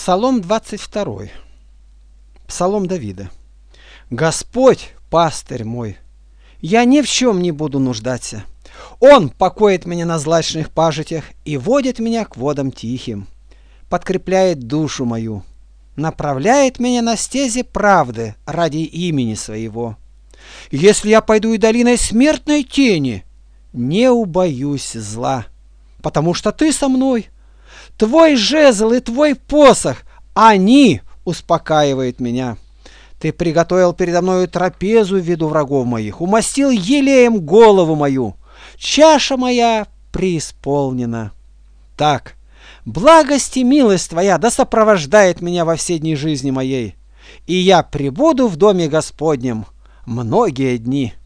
Псалом 22. Псалом Давида. Господь, пастырь мой, я ни в чем не буду нуждаться. Он покоит меня на злачных пажитях и водит меня к водам тихим, подкрепляет душу мою, направляет меня на стези правды ради имени своего. Если я пойду и долиной смертной тени, не убоюсь зла, потому что ты со мной. Твой жезл и твой посох, они успокаивают меня. Ты приготовил передо мною трапезу в виду врагов моих, умастил елеем голову мою. Чаша моя преисполнена. Так, благость и милость твоя да сопровождает меня во все дни жизни моей, и я пребуду в доме Господнем многие дни.